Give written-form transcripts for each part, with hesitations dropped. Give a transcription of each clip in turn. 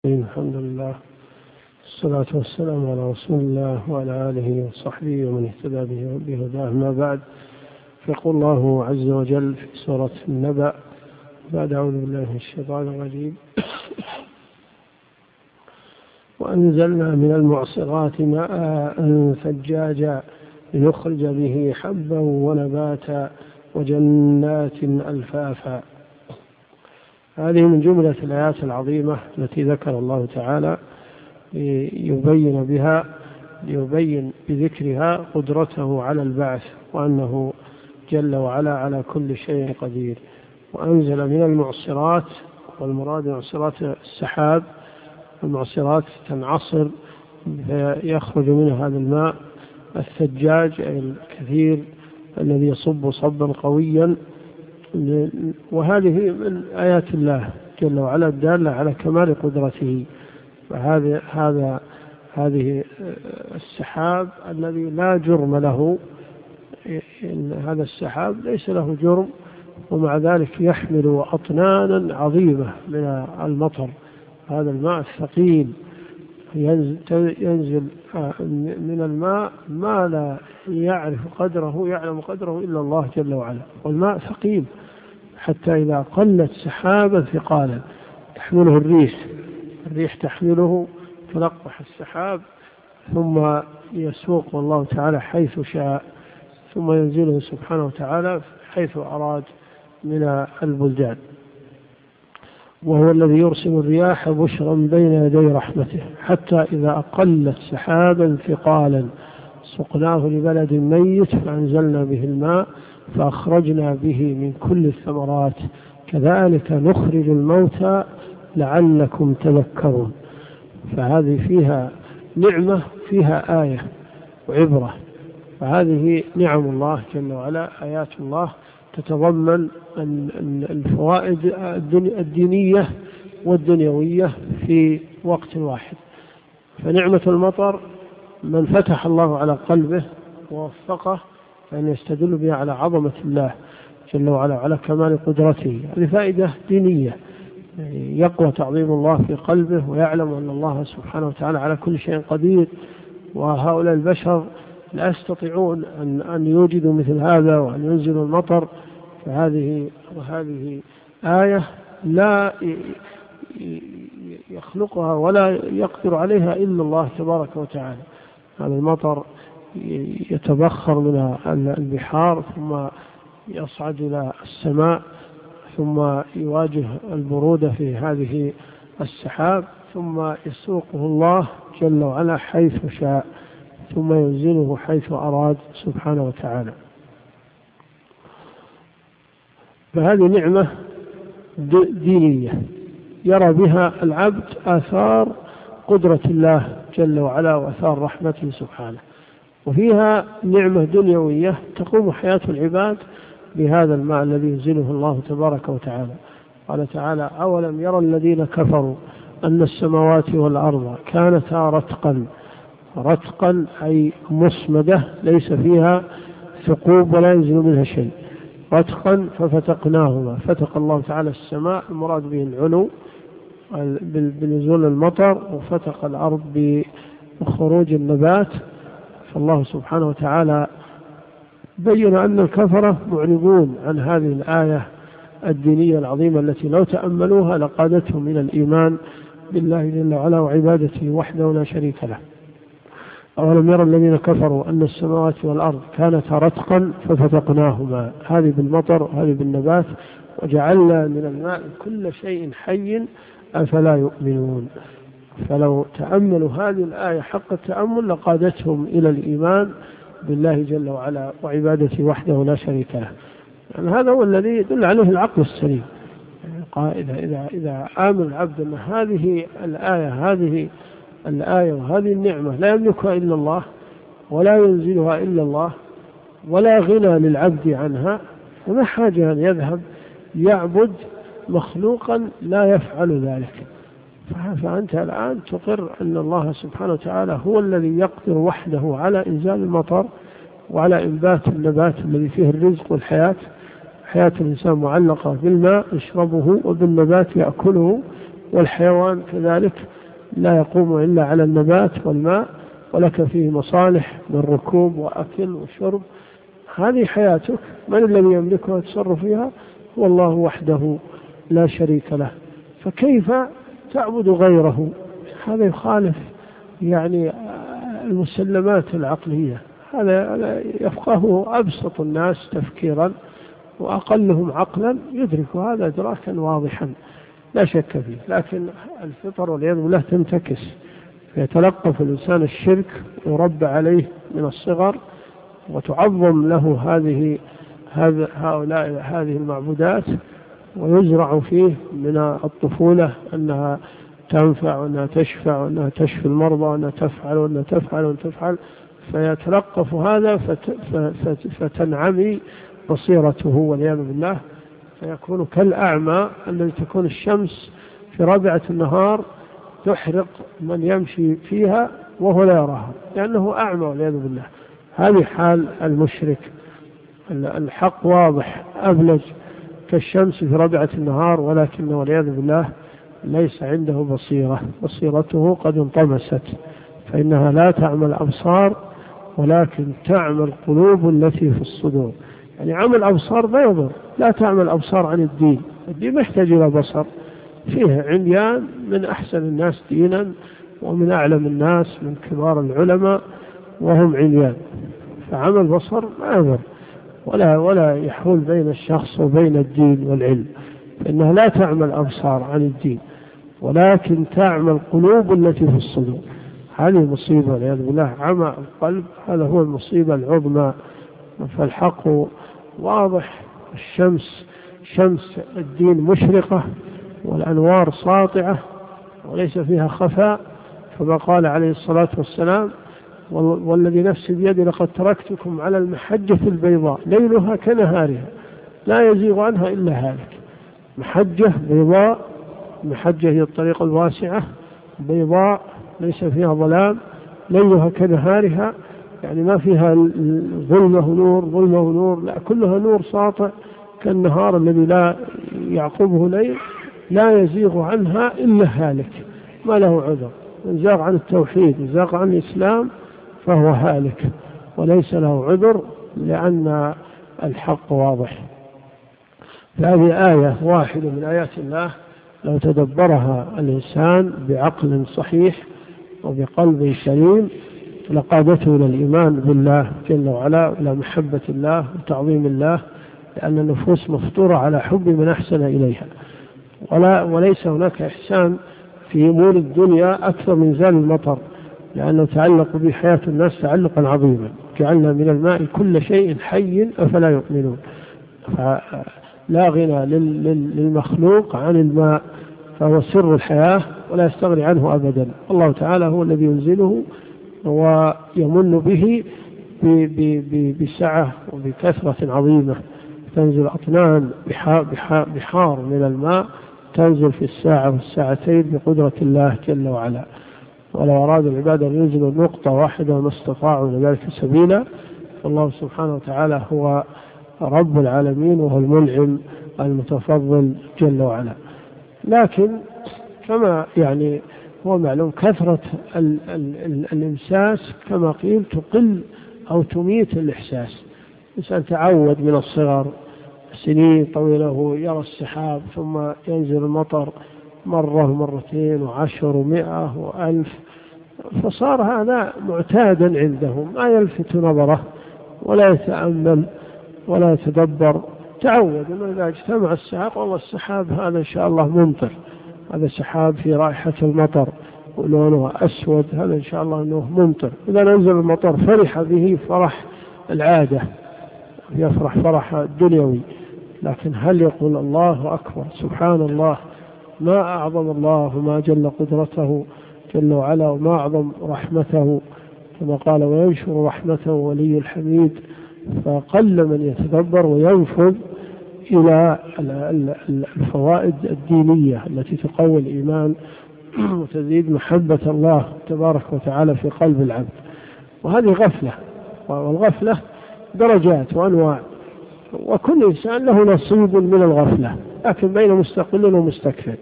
الحمد لله، الصلاة والسلام على رسول الله وعلى آله وصحبه ومن اهتدى بهداه. ما بعد، فيقول الله عز وجل في سورة النبأ بعد أعوذ بالله من الشيطان الرجيم: وأنزلنا من المعصرات ماء ثجاجا لنخرج به حبا ونباتا وجنات ألفافا. هذه من جملة الآيات العظيمة التي ذكر الله تعالى ليبين بذكرها قدرته على البعث، وأنه جل وعلا على كل شيء قدير. وأنزل من المعصرات، والمراد معصرات السحاب، المعصرات تنعصر فيخرج منها هذا الماء الثجاج أي الكثير الذي يصب صبا قويا. وهذه من آيات الله جل وعلا الدالة على كمال قدرته. هذه السحاب الذي لا جرم له، هذا السحاب ليس له جرم، ومع ذلك يحمل أطنانا عظيمة من المطر. هذا الماء الثقيل ينزل من الماء ما لا يعلم قدره إلا الله جل وعلا. والماء ثقيل حتى إذا قلت سحابا ثقالا تحمله الريح تحمله تلقح السحاب، ثم يسوق الله تعالى حيث شاء، ثم ينزله سبحانه وتعالى حيث أراد من البلدان. وهو الذي يرسل الرياح بشرا بين يدي رحمته حتى إذا أقلت سحابا ثقالا سقناه لبلد ميت فأنزلنا به الماء فأخرجنا به من كل الثمرات كذلك نخرج الموتى لعلكم تذكرون. فهذه فيها نعمة، فيها آية وعبرة. فهذه نعم الله جل وعلا، آيات الله تتضمن الفوائد الدينية والدنيوية في وقت واحد. فنعمة المطر من فتح الله على قلبه ووفقه فإن يستدل بها على عظمة الله جل وعلا على كمال قدرته. هذه فائدة دينية، يقوى تعظيم الله في قلبه ويعلم أن الله سبحانه وتعالى على كل شيء قدير، وهؤلاء البشر لا يستطيعون أن يوجدوا مثل هذا وأن ينزلوا المطر. فهذه آية لا يخلقها ولا يقدر عليها إلا الله تبارك وتعالى. هذا المطر يتبخر من البحار ثم يصعد إلى السماء، ثم يواجه البرودة في هذه السحاب، ثم يسوقه الله جل وعلا حيث شاء، ثم ينزله حيث أراد سبحانه وتعالى. فهذه نعمة دينية يرى بها العبد آثار قدرة الله جل وعلا وآثار رحمته سبحانه. وفيها نعمة دنيوية تقوم حياة العباد بهذا الماء الذي ينزله الله تبارك وتعالى. قال تعالى: أولم يرى الذين كفروا أن السماوات والأرض كانتا رتقا أي مصمدة ليس فيها ثقوب ولا ينزل منها شيء، رتقا ففتقناهما. فتق الله تعالى السماء المراد به العلو بنزول المطر، وفتق الأرض بخروج النبات. فالله سبحانه وتعالى بين أن الكفرة معرضون عن هذه الآية الدينية العظيمة التي لو تأملوها لقادتهم إلى الإيمان بالله جل وعلا وعبادته وحده لا شريك له. أولم يرى الذين كفروا أن السماوات والأرض كانتا رتقا ففتقناهما، هذه بالمطر وهذه بالنبات، وجعلنا من الماء كل شيء حي أفلا يؤمنون. فلو تأملوا هذه الآية حق التأمل لقادتهم إلى الإيمان بالله جل وعلا وعبادته وحده لا شريك له. يعني هذا هو الذي يدل عليه العقل السليم. إذا آمن العبد أن هذه الآية وهذه النعمة لا يملكها إلا الله ولا ينزلها إلا الله ولا غنى للعبد عنها، فما حاجة أن يذهب يعبد مخلوقا لا يفعل ذلك. فأنت الآن تقر أن الله سبحانه وتعالى هو الذي يقدر وحده على إنزال المطر وعلى إنبات النبات الذي فيه الرزق والحياة. حياة الإنسان معلقة بالماء يشربه وبالنبات يأكله والحيوان كذلك لا يقوم إلا على النبات والماء، ولك فيه مصالح من ركوب وأكل وشرب. هذه حياتك، من الذي يملكها ويتصرف فيها؟ هو الله وحده لا شريك له، فكيف تعبد غيره؟ هذا يخالف يعني المسلمات العقلية. هذا يفقهه أبسط الناس تفكيرا وأقلهم عقلا يدرك هذا إدراكا واضحا لا شك فيه، لكن الفطر والعياذ بالله تنتكس، فيتلقف الإنسان الشرك ويربى عليه من الصغر، وتعظم له هذه المعبودات، ويزرع فيه من الطفولة أنها تنفع وأنها تشفع وأنها تشفي المرضى وأنها تفعل وأنها تفعل وأنها تفعل، فيتلقف هذا فتنعمي بصيرته والعياذ بالله، فيكون كالأعمى الذي تكون الشمس في رابعة النهار تحرق من يمشي فيها وهو لا يراها لأنه أعمى والعياذ بالله. هذه حال المشرك. الحق واضح أبلج كالشمس في رابعة النهار، ولكنه والعياذ بالله ليس عنده بصيرة، بصيرته قد انطمست، فإنها لا تعمى الأبصار ولكن تعمى القلوب التي في الصدور. يعني عمى الأبصار لا يضر، لا تعمى الأبصار عن الدين. الدين محتاج إلى بصر، فيه عميان من أحسن الناس دينا ومن أعلم الناس من كبار العلماء وهم عميان، فعمى البصر ما يضر ولا يحول بين الشخص وبين الدين والعلم، فإنها لا تعمى الأبصار عن الدين ولكن تعمى القلوب التي في الصدور. هذه مصيبة والعياذ بالله، عمى القلب هذا هو المصيبة العظمى. فالحق واضح، شمس الدين مشرقة والأنوار ساطعة وليس فيها خفاء، كما قال عليه الصلاة والسلام: والذي نفسي بيدي لقد تركتكم على المحجة البيضاء ليلها كنهارها لا يزيغ عنها إلا هالك. محجة بيضاء، المحجة هي الطريق الواسعة بيضاء ليس فيها ظلام، ليلها كنهارها، يعني ما فيها ظلمه نور، لا كلها نور ساطع كالنهار الذي لا يعقبه ليل، لا يزيغ عنها إلا هالك ما له عذر. من زاغ عن التوحيد وزاغ عن الإسلام فهو هالك وليس له عذر، لأن الحق واضح. هذه آية واحدة من آيات الله لو تدبرها الإنسان بعقل صحيح وبقلب سليم لقادته إلى الإيمان بالله جل وعلا وإلى محبة الله وتعظيم الله، لأن النفوس مفطورة على حب من أحسن إليها، وليس هناك إحسان في أمور الدنيا أكثر من زال المطر، لأنه تعلق بحياة الناس تعلقا عظيما. جعلنا من الماء كل شيء حي أفلا يؤمنون، فلا غنى للمخلوق عن الماء، فهو سر الحياة ولا يستغني عنه أبدا. الله تعالى هو الذي ينزله ويمن به بسعة وبكثرة عظيمة، تنزل أطنان بحار من الماء تنزل في الساعة والساعتين بقدرة الله جل وعلا. ولو أراد العباد أن ينزلوا نقطة واحدة ما استطاعوا لذلك سبيلا، فالله سبحانه وتعالى هو رب العالمين وهو المنعم المتفضل جل وعلا. لكن كما يعني هو معلوم كثرة الإمساس كما قيل تقل أو تميت الإحساس. الإنسان تعود من الصغر سنين طويلة يرى السحاب ثم ينزل المطر مرة ومرتين وعشر ومئة وألف، فصار هذا معتادا عندهم، ما يلفت نظره ولا يتأمل ولا يتدبر. تعود أنه إذا اجتمع السحاب والله السحاب هذا إن شاء الله ممطر، هذا سحاب في رائحة المطر ولونه أسود، هذا إن شاء الله أنه ممطر. إذا نزل المطر فرح به فرح العادة، يفرح فرح الدنيوي، لكن هل يقول الله أكبر سبحان الله، ما أعظم الله وما جل قدرته جل وعلا وما أعظم رحمته، كما قال: وينشر رحمته ولي الحميد. فقل من يتدبر وينفذ إلى الفوائد الدينية التي تقوي الإيمان وتزيد محبة الله تبارك وتعالى في قلب العبد. وهذه غفلة، والغفلة درجات وأنواع، وكل إنسان له نصيب من الغفلة، لكن بين مستقل ومستكثر.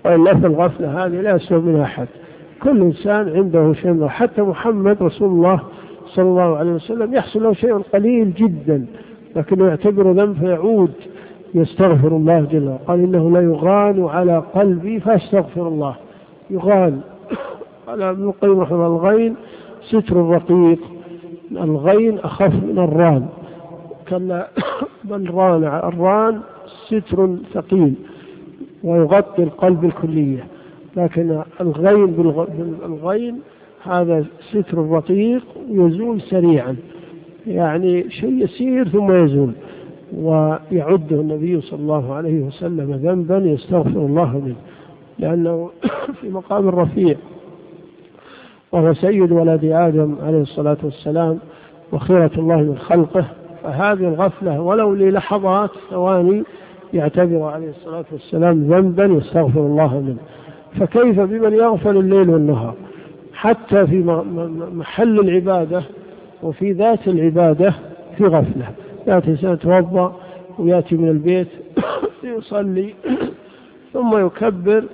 وإلا في الغفلة هذه لا يسوى منها أحد. كل إنسان عنده شيء، حتى محمد رسول الله صلى الله عليه وسلم يحصل له شيء قليل جدا لكنه يعتبر ذنب فيعود يستغفر الله جل وعلا. قال إنه لا يغان على قلبي فاستغفر الله. يغان قال ابن القيم رحمه الله الغين ستر الرقيق، الغين أخف من الران، كلا بل الران ستر ثقيل ويغطي القلب الكلية، لكن الغين بالغين هذا ستر رقيق يزول سريعا، يعني شيء يسير ثم يزول. ويعده النبي صلى الله عليه وسلم ذنبا يستغفر الله منه، لأنه في مقام رفيع وهو سيد ولد آدم عليه الصلاة والسلام وخيرة الله من خلقه. فهذه الغفلة ولو للحظات ثواني يعتبر عليه الصلاة والسلام ذنبا يستغفر الله منه، فكيف بمن يغفل الليل والنهار حتى في محل العبادة وفي ذات العبادة في غفلة. يأتي إنسان يتوضأ ويأتي من البيت يصلي ثم يكبر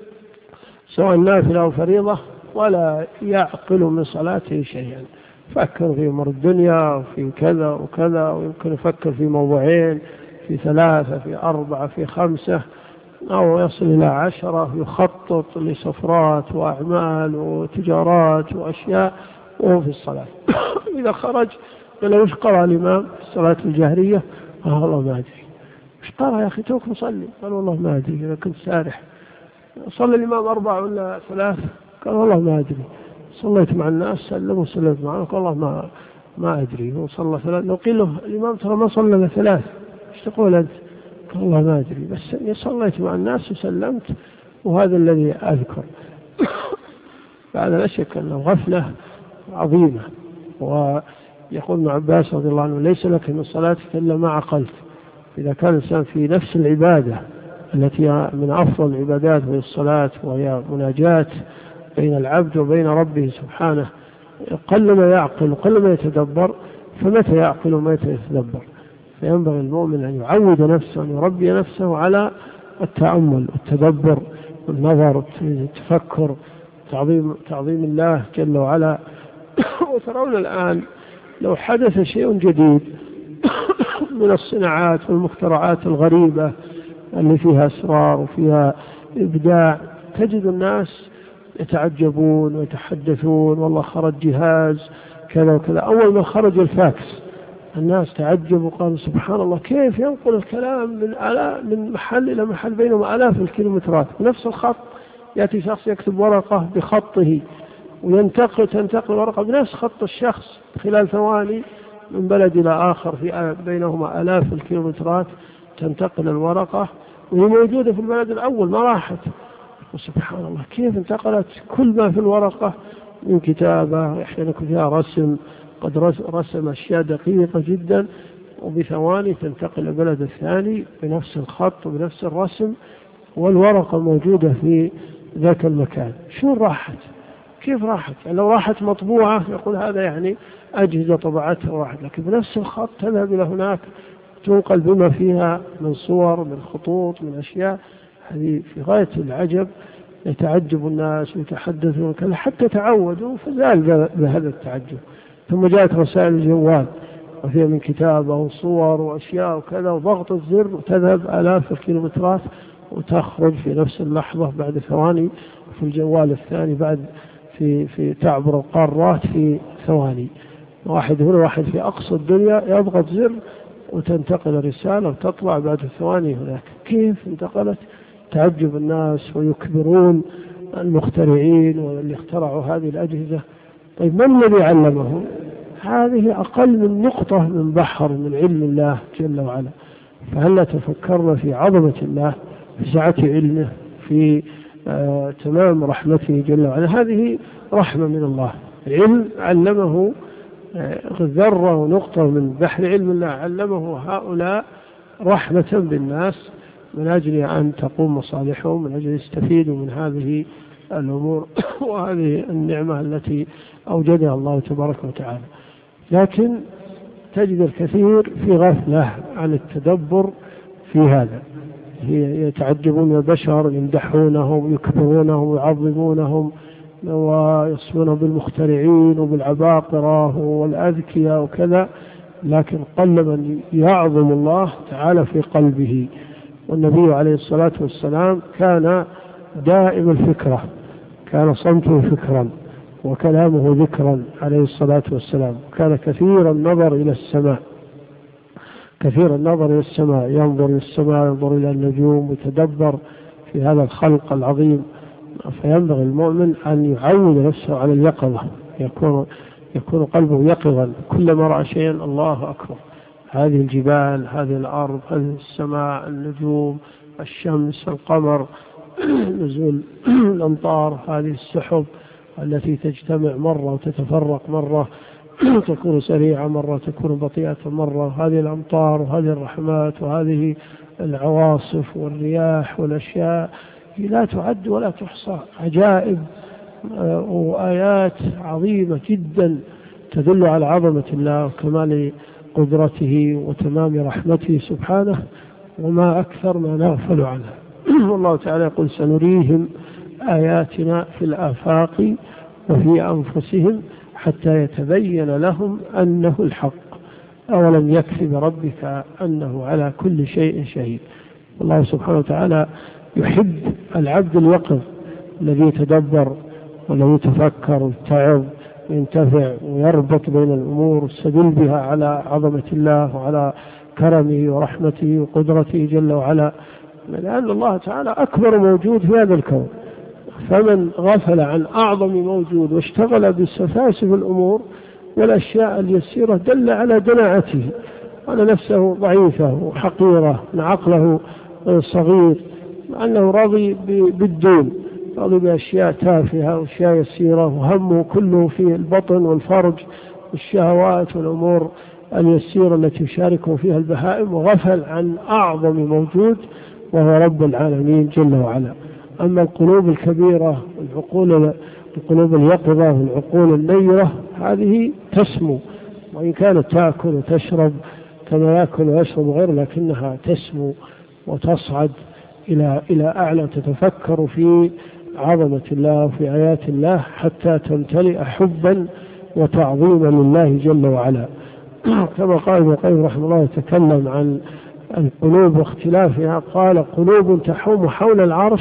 سواء نافلة أو فريضة ولا يعقل من صلاته شيئا، فكر في أمر الدنيا وفي كذا وكذا، ويمكن يفكر في موضوعين في 3 في 4 في 5 أو يصل إلى 10، يخطط لسفرات وأعمال وتجارات وأشياء وهو في الصلاة. إذا خرج قال له وش قرأ الإمام في الصلاة الجهرية؟ والله ما أدري. وش قرأ يا أخي توك مصلي؟ قال والله ما أدري، إذا كنت سارح. صلى الإمام 4 ولا 3؟ قال والله ما أدري. صليت مع الناس سلم وسلمت معه، قال والله ما أدري. هو صلى 3. لو قيل له الإمام ترى ما صلى إلا 3، ايش تقول أنت؟ قال والله ما أدري، بس صليت مع الناس وسلمت وهذا الذي أذكر. فهذا لا شك أنه غفلة عظيمة. ويقول ابن عباس رضي الله عنه ليس لك من صلاتك إلا ما عقلت. إذا كان الإنسان في نفس العبادة التي من أفضل العبادات وهي الصلاة وهي مناجاة بين العبد وبين ربه سبحانه، قلما يعقل وقلما يتدبر، فمتى يعقل ومتى يتدبر؟ فينبغي المؤمن أن يعود نفسه وأن يربي نفسه على التأمل والتدبر والنظر والتفكر، تعظيم الله جل وعلا. وترون الآن لو حدث شيء جديد من الصناعات والمخترعات الغريبة اللي فيها أسرار وفيها إبداع، تجد الناس يتعجبون ويتحدثون والله خرج جهاز كذا وكذا. أول ما خرج الفاكس الناس تعجبوا وقالوا سبحان الله كيف ينقل الكلام من محل إلى محل بينهم آلاف الكيلومترات بنفس الخط. يأتي شخص يكتب ورقة بخطه تنتقل ورقة بنفس خط الشخص خلال ثواني من بلد إلى آخر في بينهما آلاف الكيلومترات، تنتقل الورقة وهي موجودة في البلد الأول ما راحت. وسبحان الله كيف انتقلت كل ما في الورقة من كتابة أحيانا فيها رسم، قد رسم أشياء دقيقة جدا، وبثواني تنتقل البلد الثاني بنفس الخط وبنفس الرسم والورقة موجودة في ذاك المكان. شو راحت؟ كيف راحت؟ يعني لو راحت مطبوعة يقول هذا يعني أجهزة طبعتها واحد، لكن بنفس الخط تذهب إلى هناك تنقل بما فيها من صور من خطوط من أشياء. هذه في غاية العجب، يتعجب الناس ويتحدثون كذا حتى تعودوا فزال بهذا التعجب. ثم جاءت رسائل الجوال وفيها من كتابة وصور وأشياء وكذا، وضغط الزر وتذهب آلاف الكيلومترات وتخرج في نفس اللحظة بعد ثواني في الجوال الثاني، بعد في تعبر القارات في ثواني. واحد هنا واحد في أقصى الدنيا يضغط زر وتنتقل الرسالة وتطلع بعد ثواني هناك. كيف انتقلت؟ تعجب الناس ويكبرون المخترعين واللي اخترعوا هذه الأجهزة. طيب من الذي علمهم؟ هذه أقل من نقطة من بحر من علم الله جل وعلا. فهل تفكرنا في عظمة الله، في سعة علمه، في تمام رحمته جل وعلا؟ هذه رحمة من الله. علم علمه ذرة ونقطة من بحر علم الله، علمه هؤلاء رحمة بالناس من أجل أن تقوم مصالحهم، من أجل يستفيدوا من هذه الأمور وهذه النعمة التي أوجدها الله تبارك وتعالى. لكن تجد الكثير في غفلة عن التدبر في هذا، يتعجبون من البشر، يمدحونهم يكبرونهم ويعظمونهم ويصفون بالمخترعين وبالعباقرة والأذكياء وكذا، لكن قل من يعظم الله تعالى في قلبه. والنبي عليه الصلاة والسلام كان دائم الفكرة، كان صمته فكرا وكلامه ذكرا عليه الصلاة والسلام، كان كثير النظر إلى السماء، كثير النظر إلى السماء، ينظر إلى السماء، ينظر إلى النجوم، يتدبر في هذا الخلق العظيم. فينبغي المؤمن أن يعود نفسه على اليقظة، يكون قلبه يقظا، كلما رأى شيئا الله أكبر، هذه الجبال، هذه الأرض، هذه السماء، النجوم، الشمس، القمر، نزول الأمطار، هذه السحب التي تجتمع مرة وتتفرق مرة، تكون سريعة مرة، تكون بطيئة مرة، هذه الأمطار وهذه الرحمات وهذه العواصف والرياح والأشياء لا تعد ولا تحصى، عجائب وآيات عظيمة جدا تدل على عظمة الله وكمال قدرته وتمام رحمته سبحانه، وما أكثر ما نغفل عنها. والله تعالى يقول: سنريهم آياتنا في الآفاق وفي أنفسهم حتى يتبين لهم أنه الحق، أولم يكف بربك أنه على كل شيء شهيد. الله سبحانه وتعالى يحب العبد اليقظ الذي يتدبر والذي يتفكر ويتعظ وينتفع ويربط بين الأمور ويستدل بها على عظمة الله وعلى كرمه ورحمته وقدرته جل وعلا، لأن الله تعالى أكبر موجود في هذا الكون. فمن غفل عن أعظم موجود واشتغل بسفاسف الأمور والأشياء اليسيرة دل على دناءته، وأن نفسه ضعيفة وحقيرة، أن عقله صغير، أنه راضي بالدون، راضي بأشياء تافهة وأشياء يسيرة، وهمه كله في البطن والفرج والشهوات والأمور اليسيرة التي يشاركه فيها البهائم، وغفل عن أعظم موجود وهو رب العالمين جل وعلا. أما القلوب الكبيرة القلوب اليقظة والعقول النيرة هذه تسمو، وإن كانت تأكل وتشرب كما يأكل ويشرب غيره، لكنها تسمو وتصعد إلى أعلى، تتفكر في عظمة الله وفي آيات الله حتى تمتلئ حبا وتعظيما لله جل وعلا. كما قال ابن القيم رحمه الله يتكلم عن القلوب واختلافها، قال: قلوب تحوم حول العرش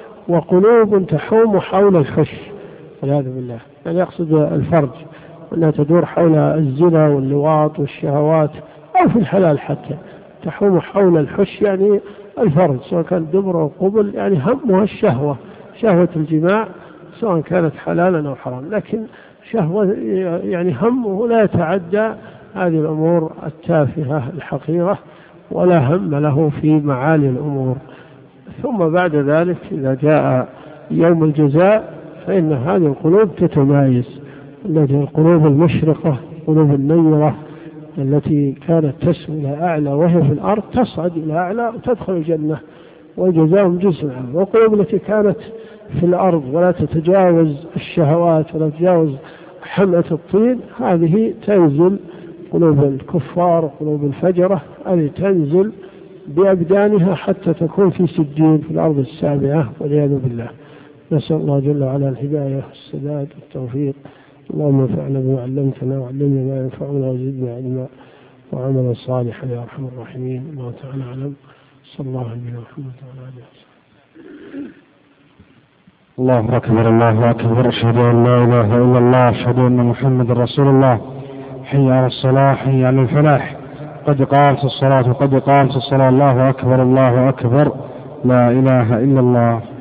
وقلوب تحوم حول الحش، والعياذ بالله، يعني يقصد الفرج، أنها تدور حول الزنا واللواط والشهوات أو في الحلال حتى، تحوم حول الحش يعني الفرج، سواء كان دبر أو قبل، يعني همها الشهوة، شهوة الجماع سواء كانت حلالا أو حرام، لكن شهوة يعني همه لا يتعدى هذه الأمور التافهة الحقيرة، ولا هم له في معالي الأمور. ثم بعد ذلك إذا جاء يوم الجزاء فإن هذه القلوب تتمايز، التي القلوب المشرقة، القلوب النيرة التي كانت تسمو إلى أعلى وهي في الأرض تصعد إلى أعلى وتدخل الجنة وجزاهم جزء عنه، والقلوب التي كانت في الأرض ولا تتجاوز الشهوات ولا تتجاوز حمأة الطين، هذه تنزل، قلوب الكفار وقلوب الفجرة هذه تنزل بأبدانها حتى تكون في سجين في الأرض السابعة والعياذ بالله. نسأل الله جل وعلا الهداية والسداد والتوفيق. اللهم انفعنا بما علمتنا وعلمنا ما ينفعنا وزدنا علما وعملا صالحا يا أرحم الراحمين. الله تعالى أعلم. صلى الله عليه وسلم. الله أكبر الله أكبر، أشهد أن لا إله إلا الله، أشهد أن محمد رسول الله. حي على الصلاة، حي على الفلاح، قد قامت الصلاة وقد قامت الصلاة. الله أكبر الله أكبر، لا إله إلا الله.